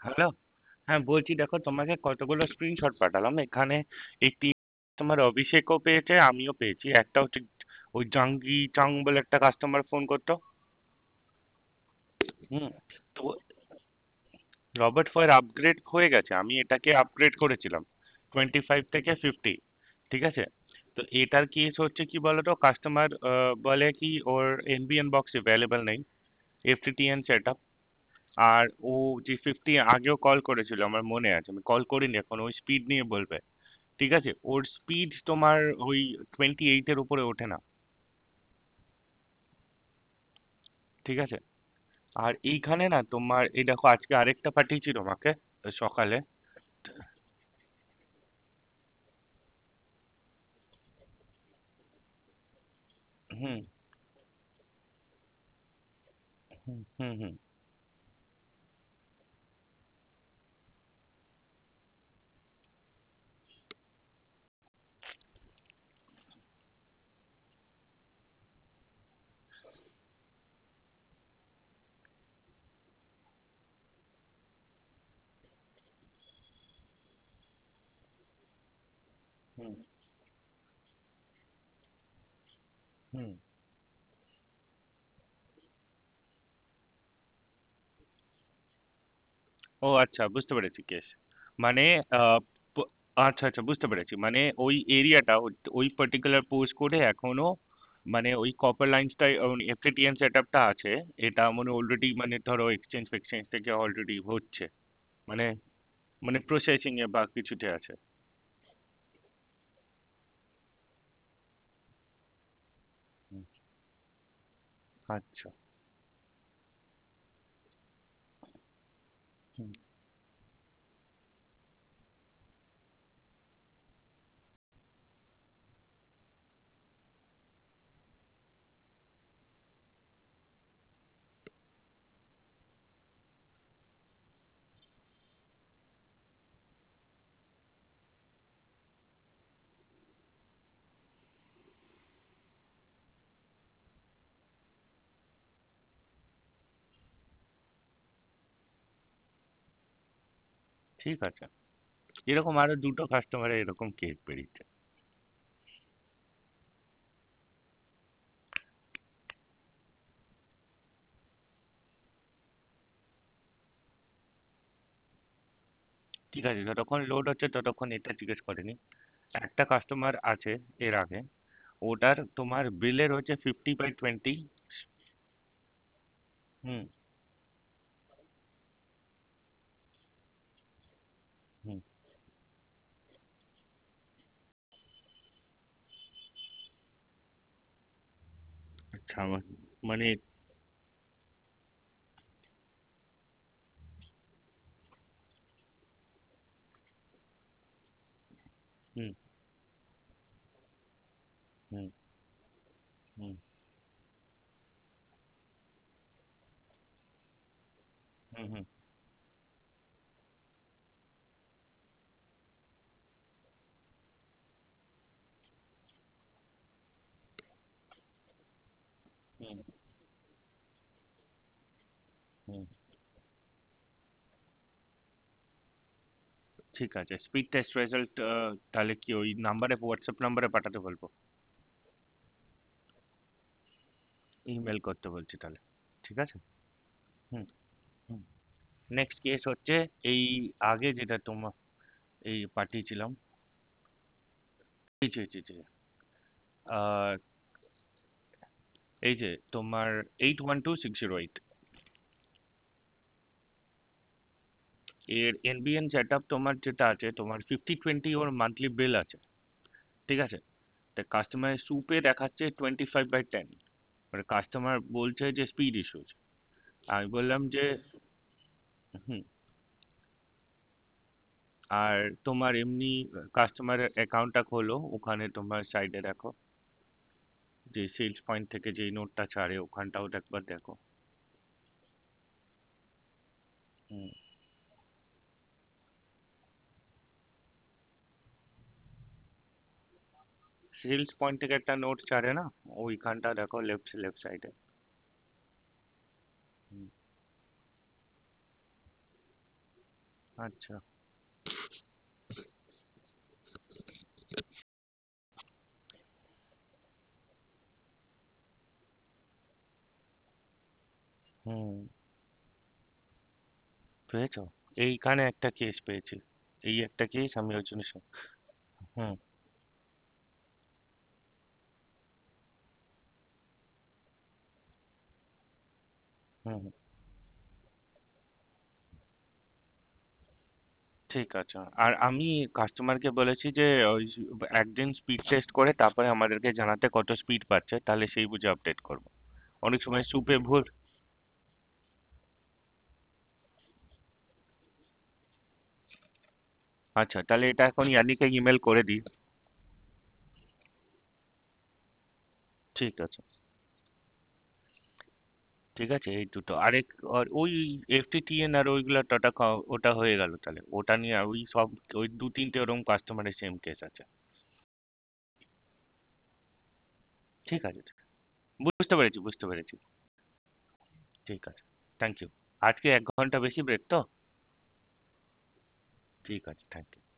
Hello. হ্যাঁ, বলছি দেখো তোমাকে কতগুলো স্ক্রিনশট পাঠালাম এখানে। একটি তোমার অভিষেকও পেয়েছে, আমিও পেয়েছি। একটা হচ্ছে ওই জাঙ্গি চাং বলে একটা কাস্টমার ফোন করতো। হুম। তো রবার্ট ফয়ের আপগ্রেড হয়ে গেছে, আমি এটাকে আপগ্রেড করেছিলাম 25 থেকে 50। ঠিক আছে। তো এটার কেস হচ্ছে কি বলতো, কাস্টমার বলে কি ওর এনবিএন বক্স অ্যাভেলেবেল নেই, এফটিটিএন সেট। আর ও যে 50 আগেও কল করেছিল, আমার মনে আছে, আমি কল করিনি এখন, ওই স্পিড নিয়ে বলবে। ঠিক আছে, ওর স্পিড তোমার ওই 28-এর উপরে ওঠে না। ঠিক আছে। আর এইখানে না তোমার এই দেখো আজকে আরেকটা পাঠিয়েছিল আমাকে সকালে। হুম হুম হুম হুম হুম হুম। ও আচ্ছা, বুঝতে পেরেছি কেস। মানে আহ, প- আচ্ছা আচ্ছা, বুঝতে পেরেছি। মানে ওই এরিয়াটা, ওই পার্টিকুলার পোস্ট কোডে এখনো মানে ওই কপার লাইন্সটা, এফটিটিএন সেট আপটা আছে। এটা মানে অলরেডি মানে ধরো এক্সচেঞ্জ ফেক্সচেঞ্জ থেকে অলরেডি হচ্ছে। মানে মানে প্রসেসিং এ বা কিছুতে আছে। হুম, আচ্ছা। হুম, ঠিক আছে। এরকম আরো দুটো কাস্টমারের এরকম কেস বেরিয়েছে। ঠিক আছে, যতক্ষণ লোড হচ্ছে ততক্ষণ এটা জিজ্ঞেস করেনি। একটা কাস্টমার আছে এর আগে, ওটার তোমার বিলের হচ্ছে 50/20। হুম হুম। আচ্ছা মানে হুম হুম হুম হুম হুম হুম হুম। ঠিক আছে, স্পিড টেস্ট রেজাল্ট তাহলে কি ওই নাম্বারে, হোয়াটসঅ্যাপ নাম্বারে পাঠাতে বলবো? ইমেল করতে বলছি তাহলে। ঠিক আছে। হুম হুম। নেক্সট কেস হচ্ছে এই আগে যেটা তোমার এই পাঠিয়েছিলাম। জি জি জি জি। আহ, এই যে তোমার 812608, এর এনবিএন সেট আপ তোমার যেটা আছে, তোমার 50/20 ওর মান্থলি বিল আছে। ঠিক আছে। তা কাস্টমার সুপে দেখাচ্ছে 25/10। মানে কাস্টমার বলছে যে স্পিড ইস্যুজ। আমি বললাম যে হুম। আর তোমার এমনি কাস্টমারের অ্যাকাউন্টটা খোলো, ওখানে তোমার সাইডে দেখো যে সেলস পয়েন্ট থেকে যেই নোটটা ছাড়ে ওখানটাও একবার দেখো। হুম। সেলস পয়েন্ট থেকে একটা নোট ছাড়ে না, ওইখানটা দেখো, লেফট লেফট সাইডে। হুম আচ্ছা। হুম। পেয়েছো? এইখানে একটা কেস পেয়েছি। এই একটা কেস আমি ওই জন্য হুম। হুম। ঠিক আছে। আর আমি কাস্টমারকে বলেছি যে ওই একদিন স্পিড টেস্ট করে তারপরে আমাদেরকে জানাতে কত স্পিড পাচ্ছে, তাহলে সেই বুঝে আপডেট করবো। অনেক সময় সুপে ভুল। আচ্ছা, তাহলে এটা এখন ইয়ানিকে ইমেল করে দিই। ঠিক আছে। ঠিক আছে, এই দুটো আরেক। আর ওই এফটিটিএন আর ওইগুলা টাটা ওটা হয়ে গেল, তাহলে ওটা নিয়ে আর ওই সব ওই দু তিনটে ওরকম কাস্টমারের সেম কেস আছে। ঠিক আছে। বুঝতে পেরেছি, বুঝতে পেরেছি। ঠিক আছে। Thank you. আজকে 1 ঘন্টা বেশি ব্রেক তো? ঠিক আছে, থ্যাংক ইউ।